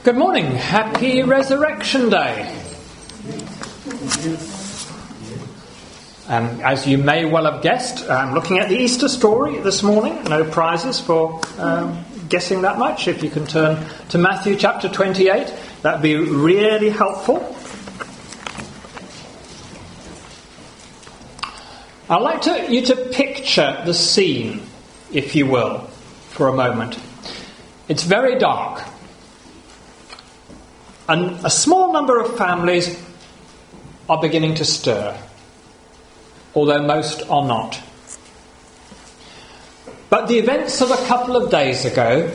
Good morning. Happy Resurrection Day. As you may well have guessed, I'm looking at the Easter story this morning. No prizes for guessing that much. If you can turn to Matthew chapter 28, that'd be really helpful. I'd like you to picture the scene, if you will, for a moment. It's very dark. And a small number of families are beginning to stir, although most are not. But the events of a couple of days ago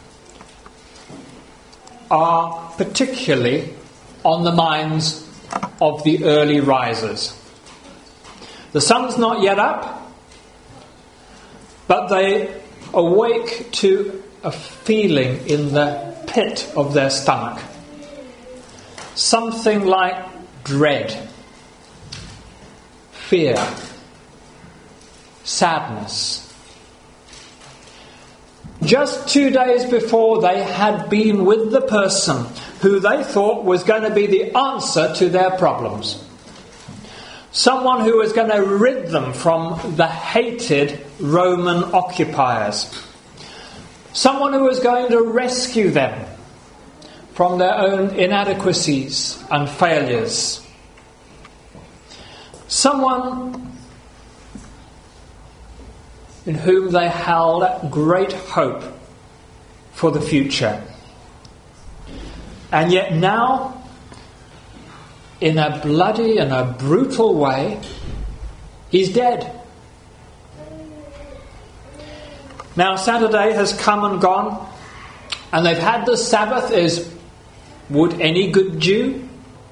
are particularly on the minds of the early risers. The sun's not yet up, but they awake to a feeling in the pit of their stomach. Something like dread, fear, sadness. Just 2 days before, they had been with the person who they thought was going to be the answer to their problems. Someone who was going to rid them from the hated Roman occupiers. Someone who was going to rescue them from their own inadequacies and failures. Someone in whom they held great hope for the future. And yet now, in a bloody and a brutal way, he's dead. Now Saturday has come and gone, and they've had the Sabbath, as would any good Jew.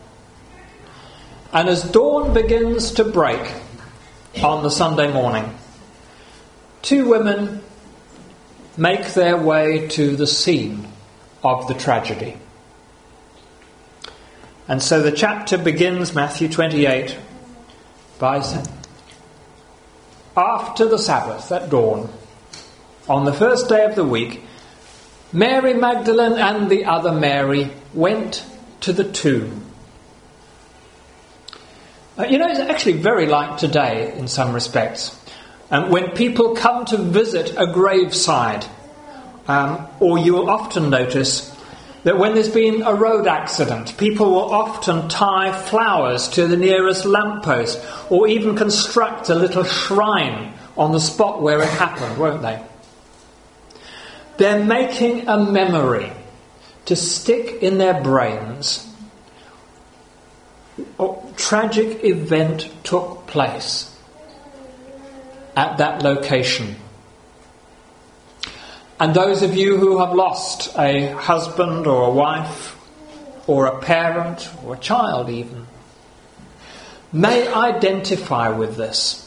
And as dawn begins to break on the Sunday morning, two women make their way to the scene of the tragedy. And so the chapter begins, Matthew 28, by saying, after the Sabbath at dawn, on the first day of the week, Mary Magdalene and the other Mary went to the tomb. It's actually very like today in some respects. When people come to visit a graveside, or you will often notice that when there's been a road accident, people will often tie flowers to the nearest lamppost, or even construct a little shrine on the spot where it happened, won't they? They're making a memory to stick in their brains. A tragic event took place at that location. And those of you who have lost a husband or a wife or a parent or a child even, may identify with this.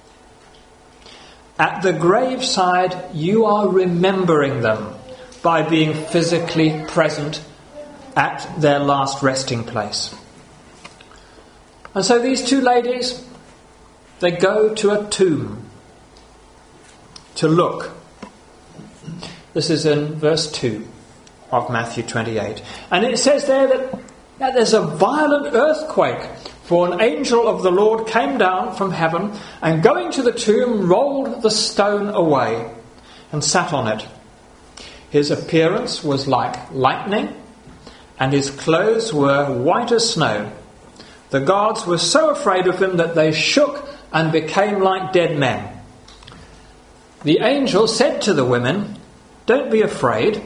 At the graveside, you are remembering them by being physically present at their last resting place. And so these two ladies, they go to a tomb to look. This is in verse 2 of Matthew 28. And it says there that there's a violent earthquake, for an angel of the Lord came down from heaven and going to the tomb rolled the stone away and sat on it. His appearance was like lightning and his clothes were white as snow. The guards were so afraid of him that they shook and became like dead men. The angel said to the women, "Don't be afraid."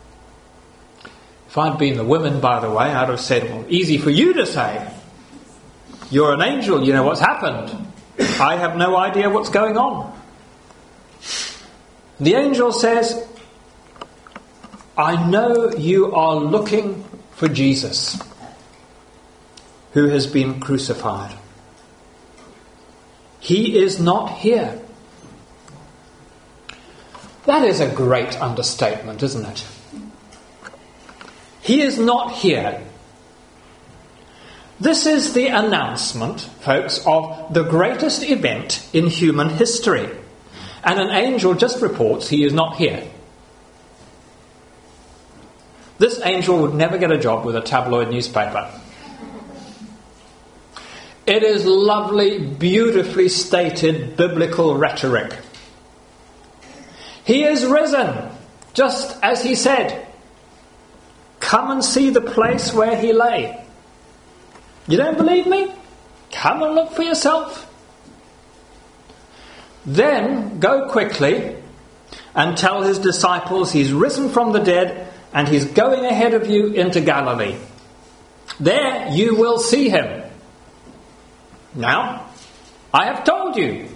If I'd been the women, by the way, I'd have said, well, easy for you to say. You're an angel, you know what's happened. I have no idea what's going on. The angel says, I know you are looking for Jesus, who has been crucified. He is not here. That is a great understatement, isn't it? He is not here. This is the announcement, folks, of the greatest event in human history. And an angel just reports he is not here. This angel would never get a job with a tabloid newspaper. It is lovely, beautifully stated biblical rhetoric. He is risen, just as he said. Come and see the place where he lay. You don't believe me? Come and look for yourself. Then go quickly and tell his disciples he's risen from the dead and he's going ahead of you into Galilee. There you will see him. Now, I have told you.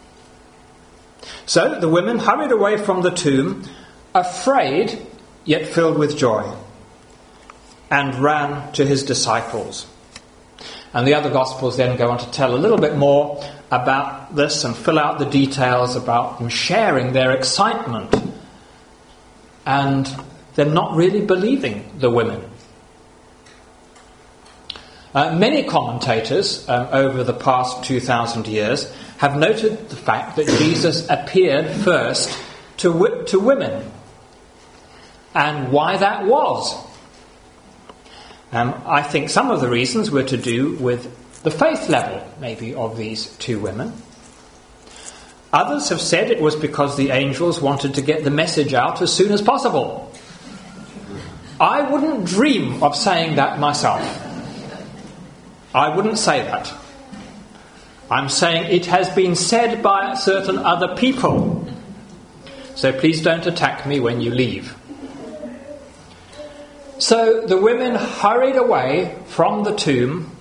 So the women hurried away from the tomb, afraid yet filled with joy, and ran to his disciples. And the other Gospels then go on to tell a little bit more about this and fill out the details about them sharing their excitement and them not really believing the women. Many commentators over the past 2,000 years have noted the fact that Jesus appeared first to women, and why that was. I think some of the reasons were to do with the faith level, maybe, of these two women. Others have said it was because the angels wanted to get the message out as soon as possible. I wouldn't dream of saying that myself. I wouldn't say that. I'm saying it has been said by certain other people. So please don't attack me when you leave. So the women hurried away from the tomb,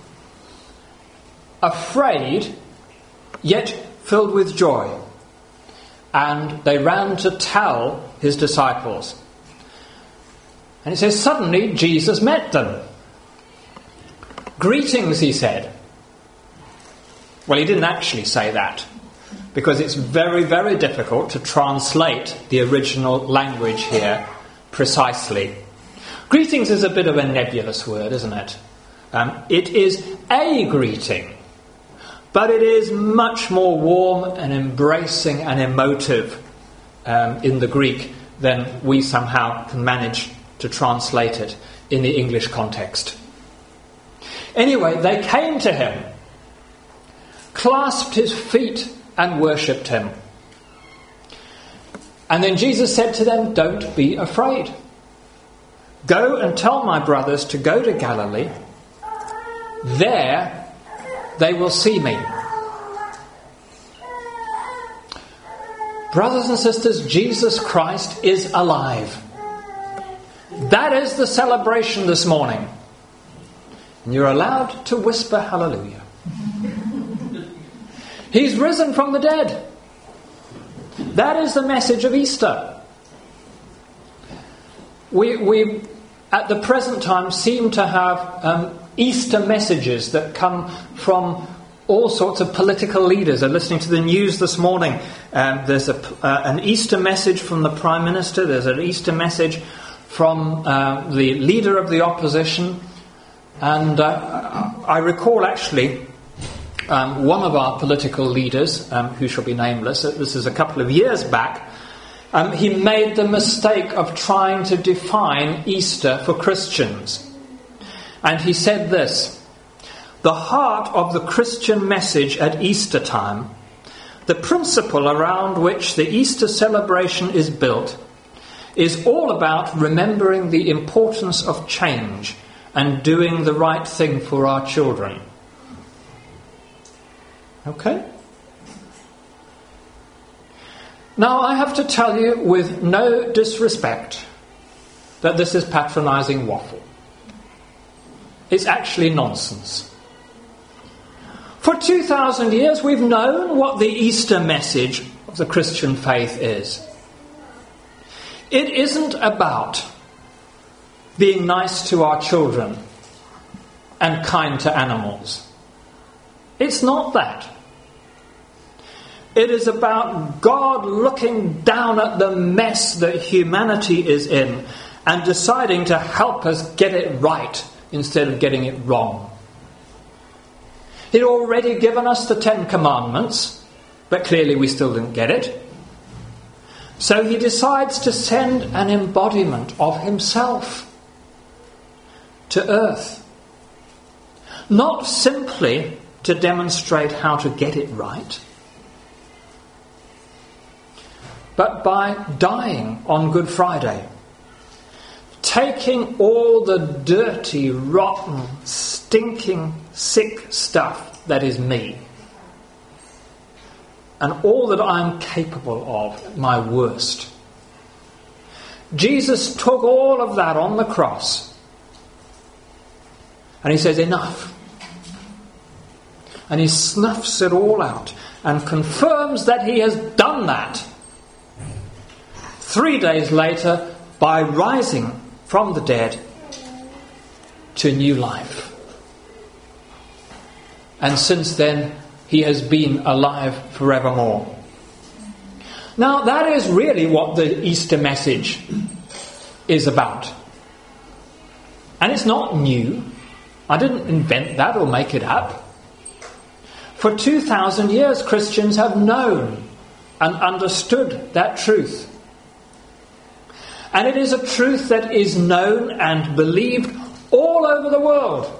afraid, yet filled with joy. And they ran to tell his disciples. And it says, suddenly Jesus met them. Greetings, he said. Well, he didn't actually say that, because it's very, very difficult to translate the original language here precisely. Greetings is a bit of a nebulous word, isn't it? It is a greeting, but it is much more warm and embracing and emotive in the Greek than we somehow can manage to translate it in the English context. Anyway, they came to him, clasped his feet and worshipped him. And then Jesus said to them, don't be afraid. Go and tell my brothers to go to Galilee. There they will see me. Brothers and sisters, Jesus Christ is alive. That is the celebration this morning. And you're allowed to whisper hallelujah. He's risen from the dead. That is the message of Easter. We at the present time seem to have Easter messages that come from all sorts of political leaders. I'm listening to the news this morning. There's an Easter message from the Prime Minister. There's an Easter message from the leader of the opposition. And I recall actually one of our political leaders, who shall be nameless, this is a couple of years back, he made the mistake of trying to define Easter for Christians. And he said this: the heart of the Christian message at Easter time, the principle around which the Easter celebration is built, is all about remembering the importance of change and doing the right thing for our children. Okay? Now, I have to tell you with no disrespect that this is patronising waffle. It's actually nonsense. For 2,000 years we've known what the Easter message of the Christian faith is. It isn't about being nice to our children and kind to animals. It's not that. It is about God looking down at the mess that humanity is in and deciding to help us get it right instead of getting it wrong. He'd already given us the 10 Commandments, but clearly we still didn't get it. So he decides to send an embodiment of himself to earth. Not simply to demonstrate how to get it right, but by dying on Good Friday, taking all the dirty, rotten, stinking, sick stuff that is me, and all that I'm capable of, my worst. Jesus took all of that on the cross, and he says, enough. And he snuffs it all out and confirms that he has done that 3 days later by rising from the dead to new life. And since then, he has been alive forevermore. Now, that is really what the Easter message is about. And it's not new. I didn't invent that or make it up. For 2,000 years, Christians have known and understood that truth. And it is a truth that is known and believed all over the world.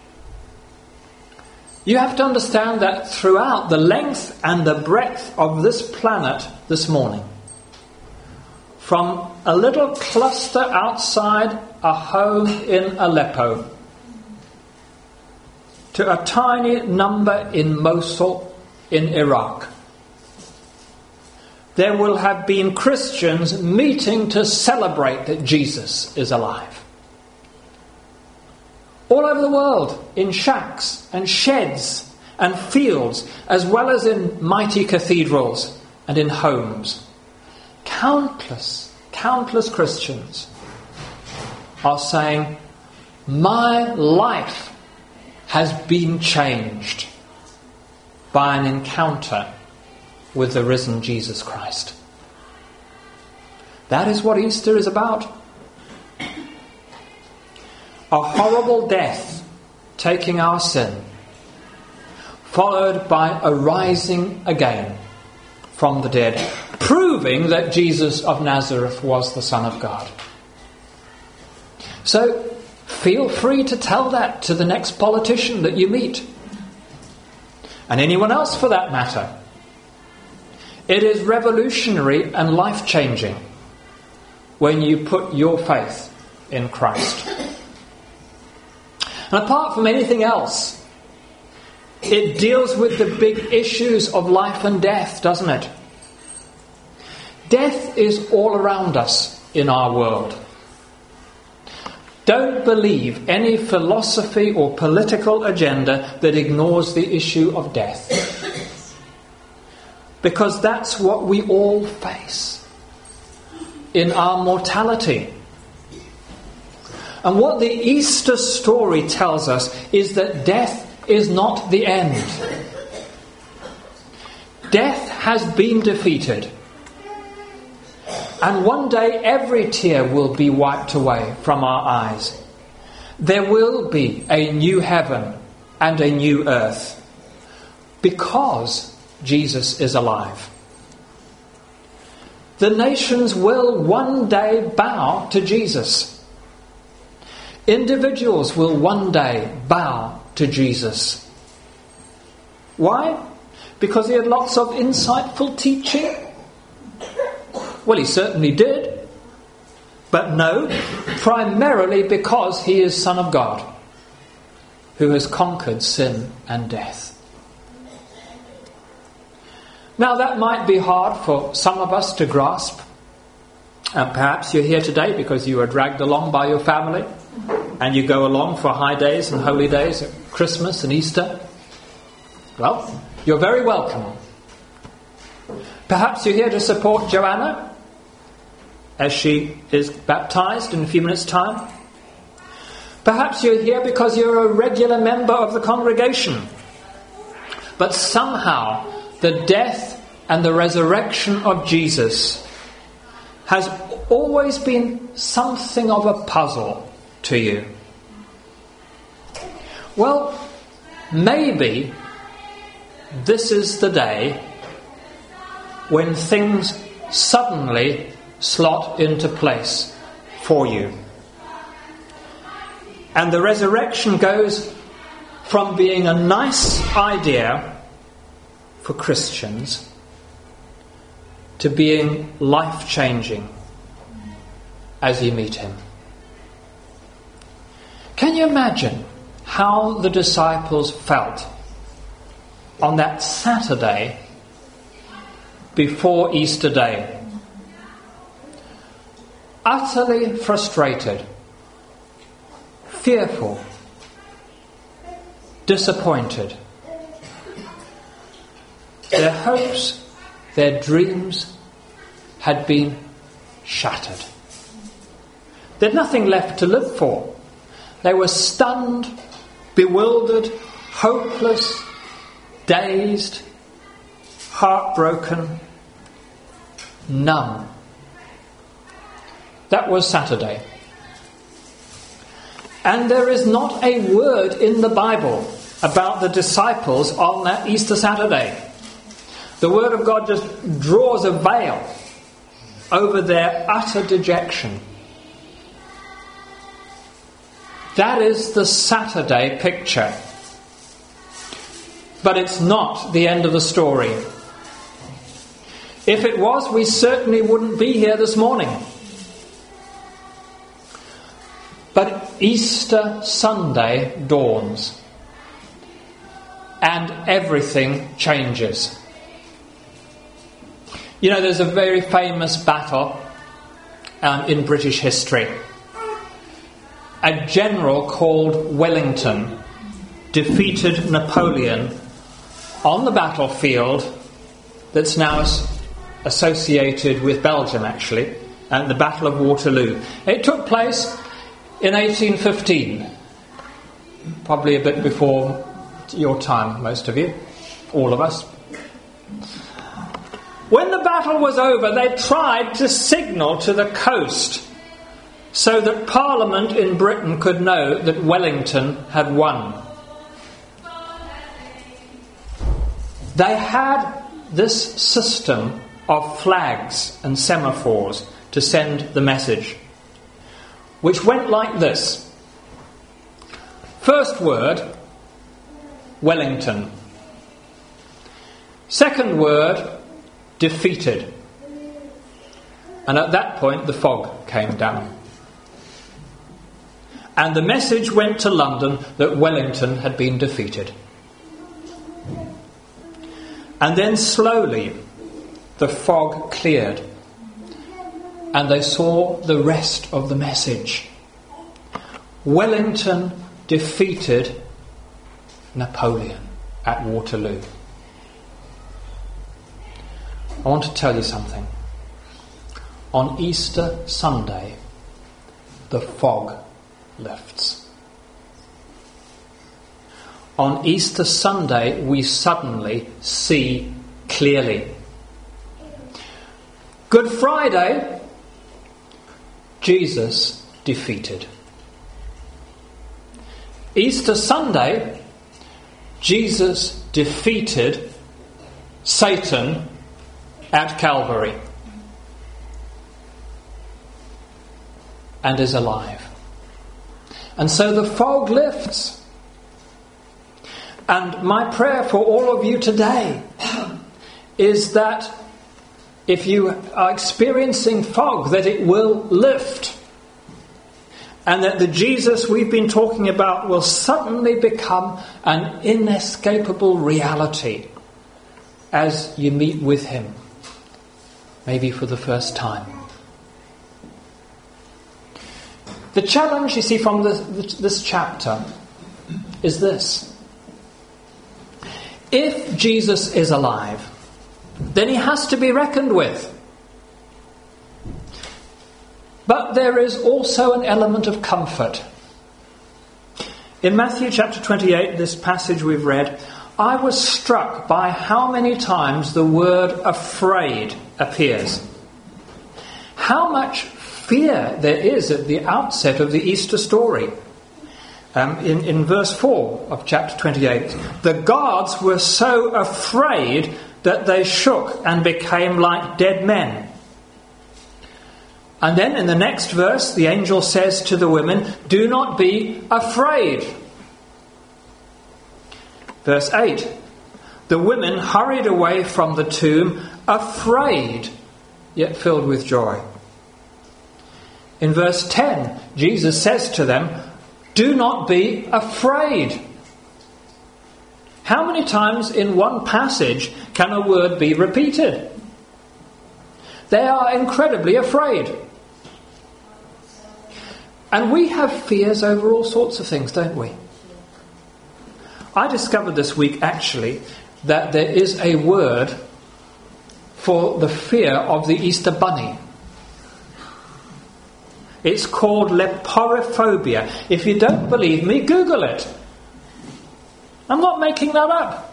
You have to understand that throughout the length and the breadth of this planet this morning, from a little cluster outside a home in Aleppo to a tiny number in Mosul in Iraq, there will have been Christians meeting to celebrate that Jesus is alive. All over the world, in shacks and sheds and fields, as well as in mighty cathedrals and in homes. Countless Christians are saying, my life has been changed by an encounter with the risen Jesus Christ. That is what Easter is about. A horrible death taking our sin, followed by a rising again from the dead, proving that Jesus of Nazareth was the Son of God. So feel free to tell that to the next politician that you meet, and anyone else for that matter. It is revolutionary and life-changing when you put your faith in Christ. And apart from anything else, it deals with the big issues of life and death, doesn't it? Death is all around us in our world. Don't believe any philosophy or political agenda that ignores the issue of death. Because that's what we all face in our mortality. And what the Easter story tells us is that death is not the end. Death has been defeated. And one day every tear will be wiped away from our eyes. There will be a new heaven and a new earth because Jesus is alive. The nations will one day bow to Jesus. Individuals will one day bow to Jesus. Why? Because he had lots of insightful teaching? Well, he certainly did. But no, primarily because he is Son of God, who has conquered sin and death. Now, that might be hard for some of us to grasp. And perhaps you're here today because you were dragged along by your family, and you go along for high days and holy days at Christmas and Easter. Well, you're very welcome. Perhaps you're here to support Joanna as she is baptized in a few minutes' time. Perhaps you're here because you're a regular member of the congregation. But somehow the death and the resurrection of Jesus has always been something of a puzzle to you. Well, maybe this is the day when things suddenly slot into place for you. And the resurrection goes from being a nice idea for Christians to being life-changing as you meet him. Can you imagine how the disciples felt on that Saturday before Easter Day? Utterly frustrated, fearful, disappointed. Their hopes, their dreams had been shattered. They had nothing left to live for. They were stunned, bewildered, hopeless, dazed, heartbroken, numb. That was Saturday. And there is not a word in the Bible about the disciples on that Easter Saturday. The Word of God just draws a veil over their utter dejection. That is the Saturday picture. But it's not the end of the story. If it was, we certainly wouldn't be here this morning. But Easter Sunday dawns, and everything changes. You know, there's a very famous battle in British history. A general called Wellington defeated Napoleon on the battlefield that's now associated with Belgium, actually, and the Battle of Waterloo. It took place in 1815, probably a bit before your time, most of you, all of us. When the battle was over, they tried to signal to the coast so that Parliament in Britain could know that Wellington had won. They had this system of flags and semaphores to send the message, which went like this. First word, Wellington. Second word, defeated. And at that point the fog came down. And the message went to London that Wellington had been defeated. And then slowly the fog cleared, and they saw the rest of the message. Wellington defeated Napoleon at Waterloo. I want to tell you something. On Easter Sunday, the fog lifts. On Easter Sunday, we suddenly see clearly. Good Friday, Jesus defeated. Easter Sunday, Jesus defeated Satan at Calvary and is alive. And so the fog lifts. And my prayer for all of you today is that if you are experiencing fog, that it will lift. And that the Jesus we've been talking about will suddenly become an inescapable reality as you meet with him, maybe for the first time. The challenge, you see, from this chapter is this. If Jesus is alive, then he has to be reckoned with. But there is also an element of comfort. In Matthew chapter 28, this passage we've read, I was struck by how many times the word afraid appears. How much fear there is at the outset of the Easter story. In verse 4 of chapter 28, the guards were so afraid that they shook and became like dead men. And then in the next verse, the angel says to the women, do not be afraid. Verse 8, the women hurried away from the tomb, afraid, yet filled with joy. In verse 10, Jesus says to them, do not be afraid. How many times in one passage can a word be repeated? They are incredibly afraid. And we have fears over all sorts of things, don't we? I discovered this week, actually, that there is a word for the fear of the Easter bunny. It's called leporophobia. If you don't believe me, Google it. I'm not making that up.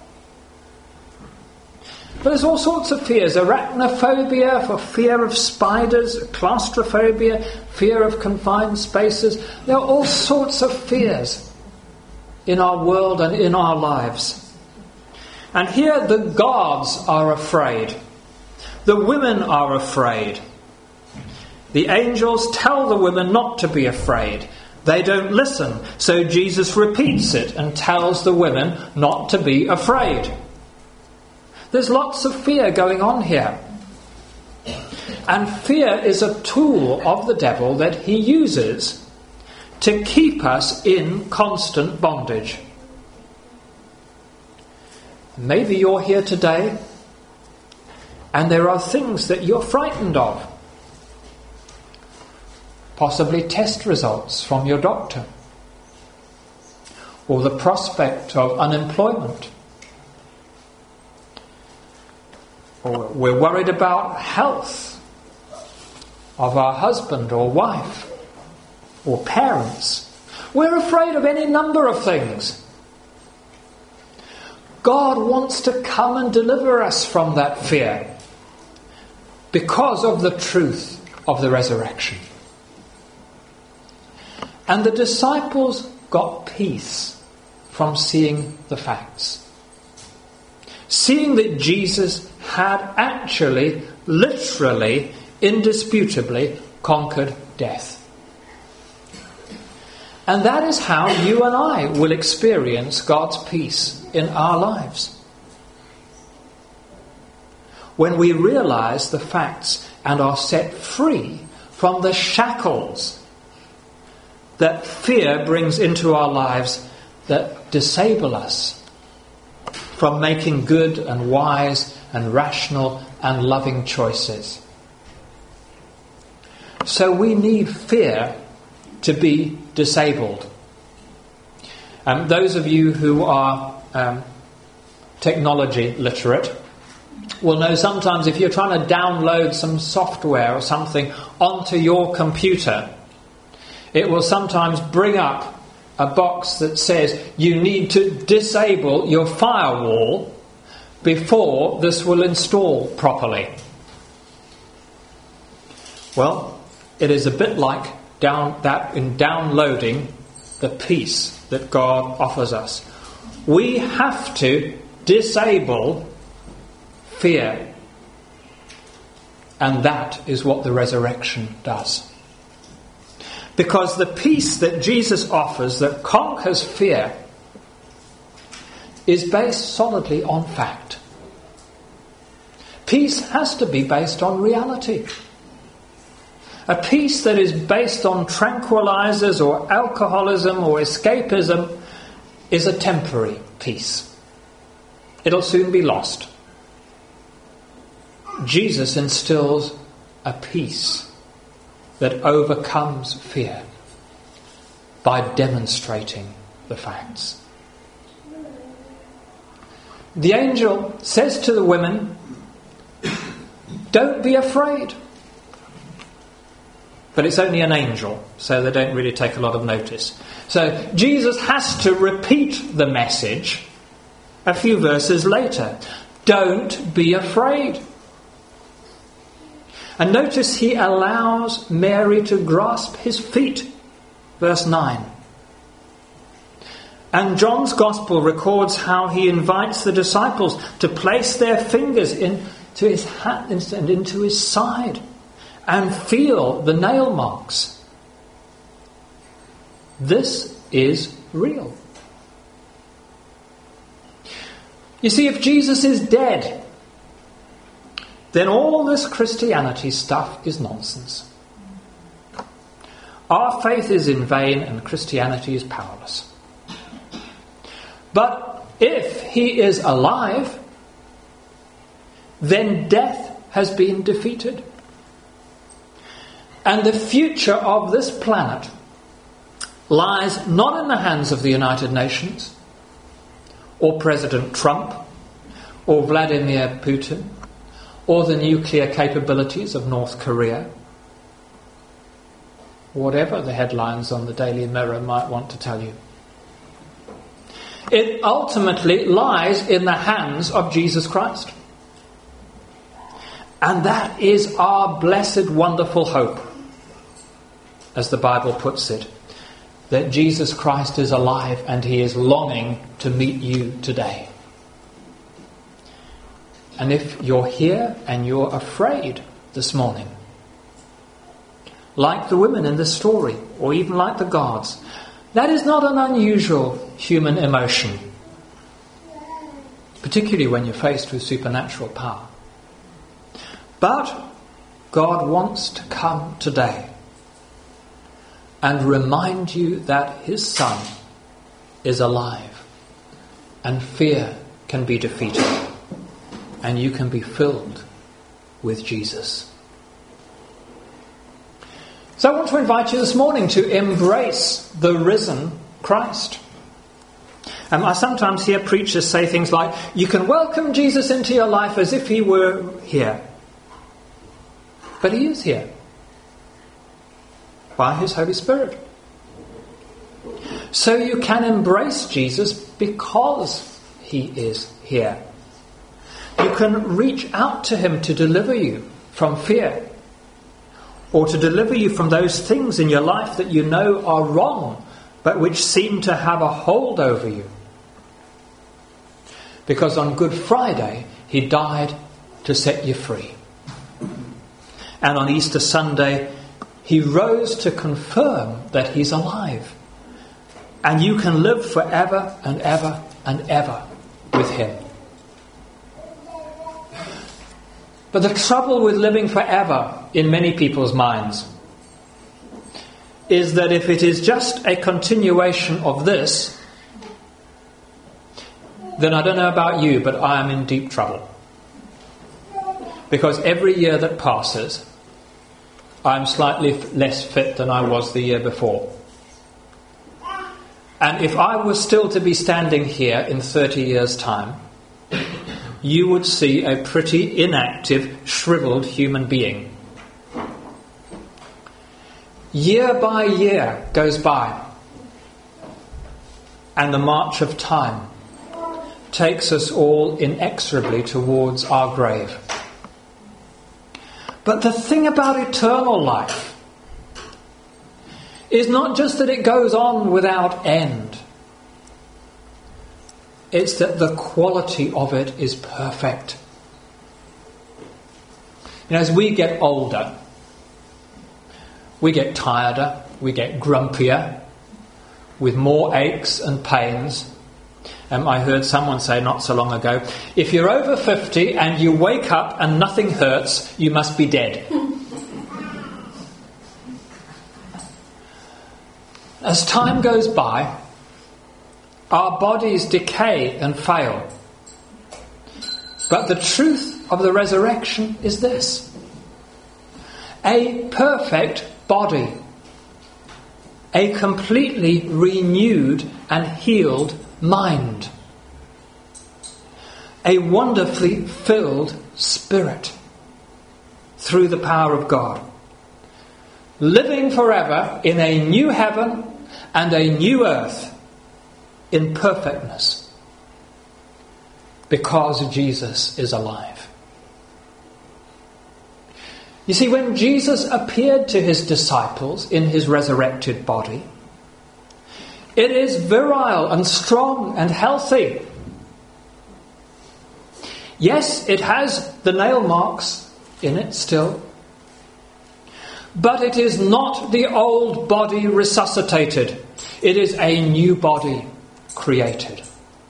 But there's all sorts of fears. Arachnophobia, for fear of spiders. Claustrophobia, fear of confined spaces. There are all sorts of fears in our world and in our lives. And here the gods are afraid. The women are afraid. The angels tell the women not to be afraid. They don't listen. So Jesus repeats it and tells the women not to be afraid. There's lots of fear going on here. And fear is a tool of the devil that he uses to keep us in constant bondage. Maybe you're here today and there are things that you're frightened of. Possibly test results from your doctor, or the prospect of unemployment. Or we're worried about health of our husband or wife or parents. We're afraid of any number of things. God wants to come and deliver us from that fear because of the truth of the resurrection. And the disciples got peace from seeing the facts. Seeing that Jesus had actually, literally, indisputably conquered death. And that is how you and I will experience God's peace in our lives. When we realize the facts and are set free from the shackles that fear brings into our lives that disable us from making good and wise and rational and loving choices. So we need fear to be disabled. Those of you who are technology literate will know sometimes if you're trying to download some software or something onto your computer, it will sometimes bring up a box that says you need to disable your firewall before this will install properly. Well, it is a bit like in downloading the peace that God offers us. We have to disable fear. And that is what the resurrection does. Because the peace that Jesus offers that conquers fear is based solidly on fact. Peace has to be based on reality. A peace that is based on tranquilizers or alcoholism or escapism is a temporary peace. It'll soon be lost. Jesus instills a peace that overcomes fear by demonstrating the facts. The angel says to the women, don't be afraid. But it's only an angel, so they don't really take a lot of notice. So Jesus has to repeat the message a few verses later. Don't be afraid. And notice he allows Mary to grasp his feet. Verse 9. And John's Gospel records how he invites the disciples to place their fingers into his hand and into his side and feel the nail marks. This is real. You see, if Jesus is dead, then all this Christianity stuff is nonsense. Our faith is in vain and Christianity is powerless. But if he is alive, then death has been defeated. And the future of this planet lies not in the hands of the United Nations, or President Trump, or Vladimir Putin, or the nuclear capabilities of North Korea. Whatever the headlines on the Daily Mirror might want to tell you. It ultimately lies in the hands of Jesus Christ. And that is our blessed, wonderful hope, as the Bible puts it, that Jesus Christ is alive and he is longing to meet you today. And if you're here and you're afraid this morning, like the women in this story, or even like the guards, that is not an unusual human emotion, particularly when you're faced with supernatural power. But God wants to come today and remind you that his Son is alive, and fear can be defeated, and you can be filled with Jesus. So I want to invite you this morning to embrace the risen Christ. I sometimes hear preachers say things like, you can welcome Jesus into your life as if he were here. But he is here by his Holy Spirit. So you can embrace Jesus because he is here. You can reach out to him to deliver you from fear, or to deliver you from those things in your life that you know are wrong, but which seem to have a hold over you. Because on Good Friday, he died to set you free. And on Easter Sunday, he rose to confirm that he's alive. And you can live forever and ever and ever with him. But the trouble with living forever in many people's minds is that if it is just a continuation of this, then I don't know about you, but I am in deep trouble. Because every year that passes, I'm slightly less fit than I was the year before. And if I was still to be standing here in 30 years' time, you would see a pretty inactive, shriveled human being. Year by year goes by, and the march of time takes us all inexorably towards our grave. But the thing about eternal life is not just that it goes on without end. It's that the quality of it is perfect. You know, as we get older, we get tireder, we get grumpier, with more aches and pains. I heard someone say not so long ago, if you're over 50 and you wake up and nothing hurts, you must be dead. As time goes by, our bodies decay and fail. But the truth of the resurrection is this: a perfect body, a completely renewed and healed mind, a wonderfully filled spirit through the power of God, living forever in a new heaven and a new earth in perfectness, because Jesus is alive. You see, when Jesus appeared to his disciples in his resurrected body, it is virile and strong and healthy. Yes, it has the nail marks in it still. But it is not the old body resuscitated. It is a new body created.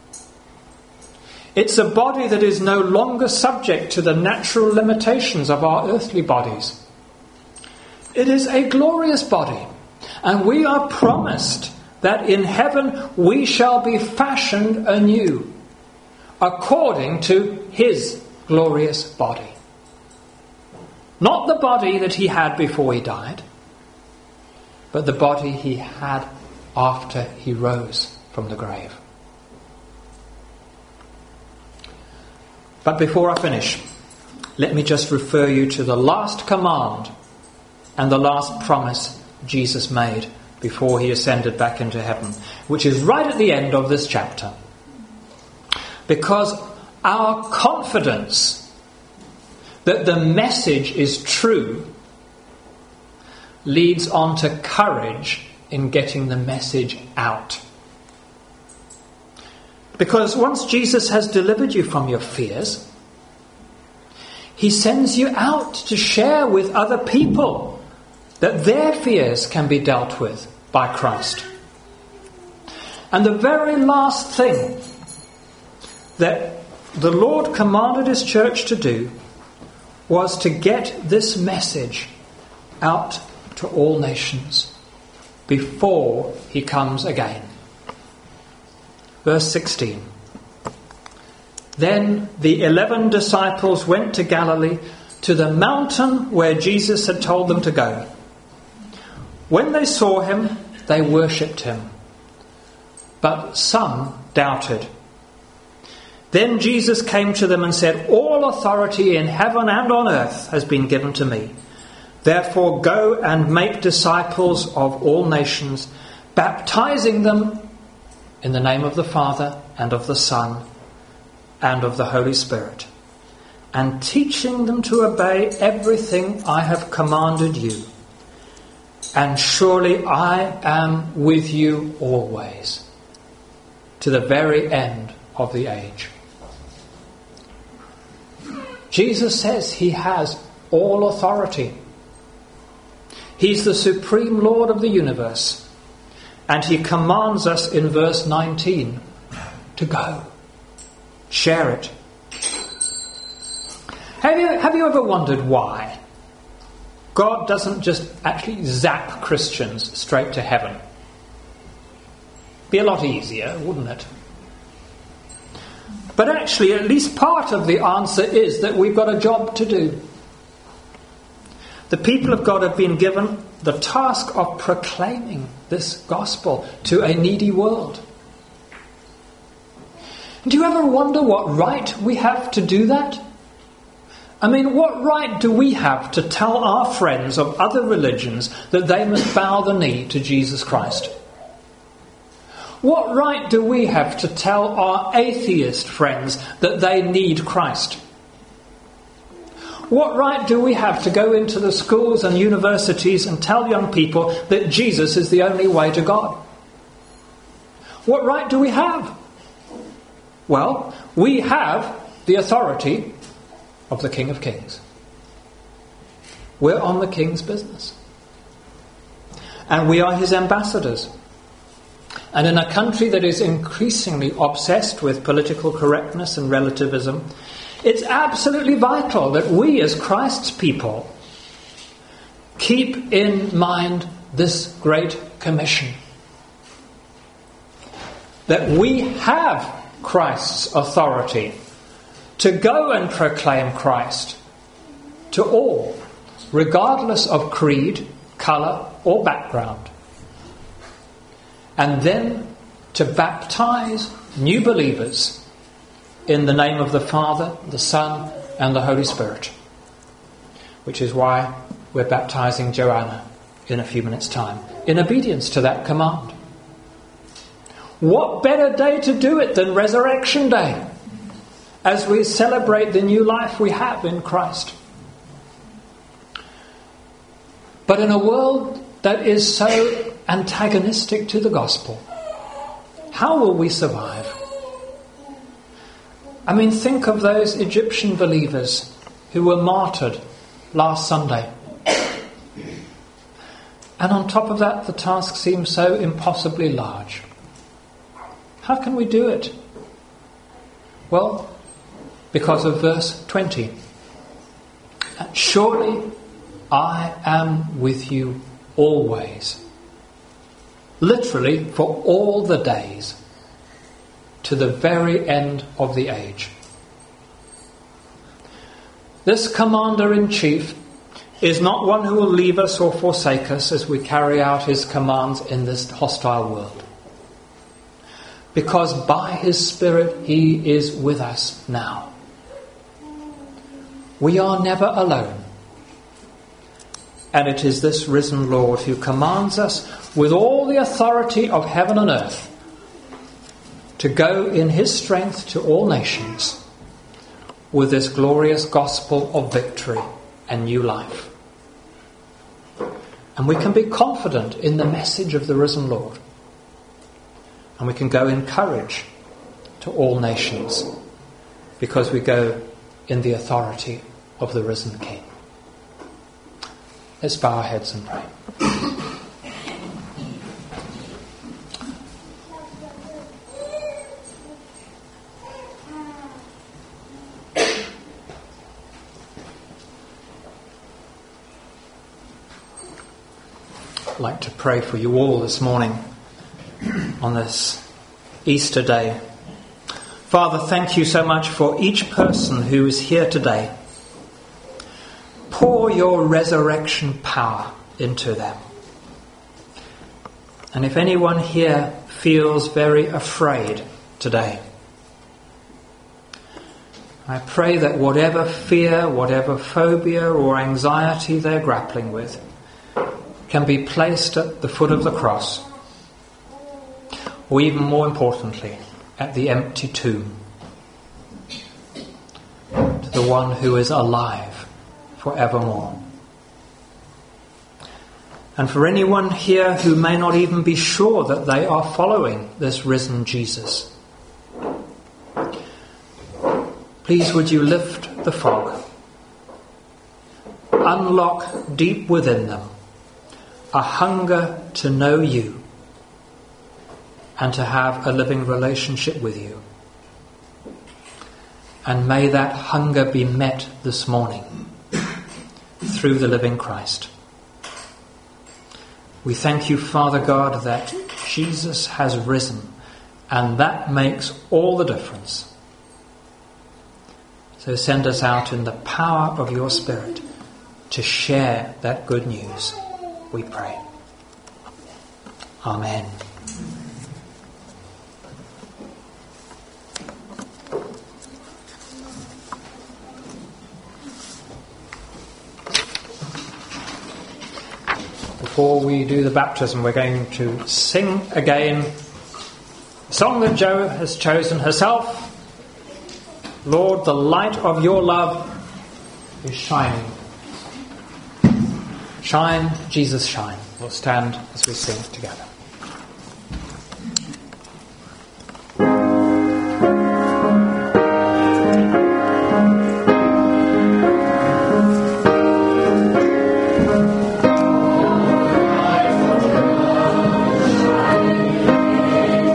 It's a body that is no longer subject to the natural limitations of our earthly bodies. It is a glorious body, and we are promised that in heaven we shall be fashioned anew, according to his glorious body. Not the body that he had before he died, but the body he had after he rose from the grave. But before I finish, let me just refer you to the last command and the last promise Jesus made before he ascended back into heaven, which is right at the end of this chapter. Because our confidence that the message is true leads on to courage in getting the message out. Because once Jesus has delivered you from your fears, he sends you out to share with other people that their fears can be dealt with by Christ. And the very last thing that the Lord commanded his church to do was to get this message out to all nations before he comes again. Verse 16. Then the 11 disciples went to Galilee, to the mountain where Jesus had told them to go. When they saw him, they worshipped him, but some doubted. Then Jesus came to them and said, "All authority in heaven and on earth has been given to me. Therefore go and make disciples of all nations, baptizing them in the name of the Father and of the Son and of the Holy Spirit, and teaching them to obey everything I have commanded you. And surely I am with you always, to the very end of the age." Jesus says he has all authority. He's the supreme Lord of the universe. And he commands us in verse 19 to go. Share it. Have you ever wondered why God doesn't just actually zap Christians straight to heaven? Be a lot easier, wouldn't it? But actually, at least part of the answer is that we've got a job to do. The people of God have been given the task of proclaiming this gospel to a needy world. Do you ever wonder what right we have to do that? I mean, what right do we have to tell our friends of other religions that they must bow the knee to Jesus Christ? What right do we have to tell our atheist friends that they need Christ? What right do we have to go into the schools and universities and tell young people that Jesus is the only way to God? What right do we have? Well, we have the authority of the King of Kings. We're on the King's business. And we are his ambassadors. And in a country that is increasingly obsessed with political correctness and relativism, it's absolutely vital that we as Christ's people keep in mind this great commission. That we have Christ's authority to go and proclaim Christ to all, regardless of creed, colour or background. And then to baptize new believers in the name of the Father, the Son and the Holy Spirit. Which is why we're baptizing Joanna in a few minutes' time, in obedience to that command. What better day to do it than Resurrection Day, as we celebrate the new life we have in Christ. But in a world that is so antagonistic to the gospel, how will we survive? I mean, think of those Egyptian believers who were martyred last Sunday. And on top of that, the task seems so impossibly large. How can we do it? Well, because of verse 20. Surely I am with you always. Literally for all the days, to the very end of the age. This Commander-in-Chief is not one who will leave us or forsake us as we carry out his commands in this hostile world. Because by his Spirit he is with us now. We are never alone. And it is this risen Lord who commands us with all the authority of heaven and earth to go in his strength to all nations with this glorious gospel of victory and new life. And we can be confident in the message of the risen Lord. And we can go in courage to all nations because we go in the authority of the risen King. Let's bow our heads and pray. I'd like to pray for you all this morning on this Easter day. Father, thank you so much for each person who is here today. Pour your resurrection power into them. And if anyone here feels very afraid today, I pray that whatever fear, whatever phobia or anxiety they're grappling with can be placed at the foot of the cross, or even more importantly, at the empty tomb, to the one who is alive forevermore. And for anyone here who may not even be sure that they are following this risen Jesus, please would you lift the fog, unlock deep within them a hunger to know you and to have a living relationship with you. And may that hunger be met this morning through the living Christ. We thank you, Father God, that Jesus has risen, and that makes all the difference. So send us out in the power of your Spirit to share that good news, we pray. Amen. Before we do the baptism, we're going to sing again a song that Jo has chosen herself. Lord, the light of your love is shining. Shine, Jesus, shine. We'll stand as we sing together.